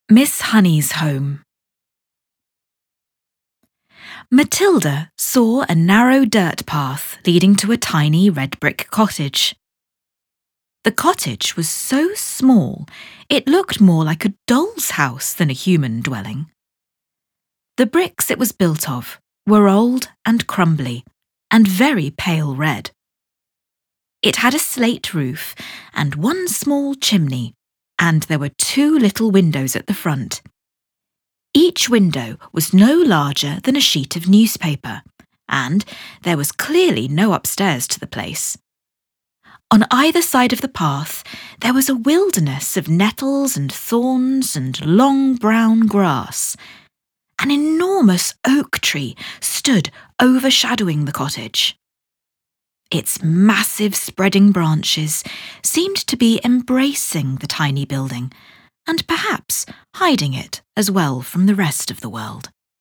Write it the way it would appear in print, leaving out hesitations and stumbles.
Miss Honey's home. Matilda saw a narrow dirt path leading to a tiny red brick cottage. The cottage was so small it looked more like a doll's house than a human dwelling. The bricks it was built of were old and crumbly and very pale red. It had a slate roof and one small chimney, and there were 2 little windows at the front. Each window was no larger than a sheet of newspaper, and there was clearly no upstairs to the place. On either side of the path, there was a wilderness of nettles and thorns and long brown grass. An enormous oak tree stood overshadowing the cottage. Its massive spreading branches seemed to be embracing the tiny building, and perhaps hiding it as well from the rest of the world.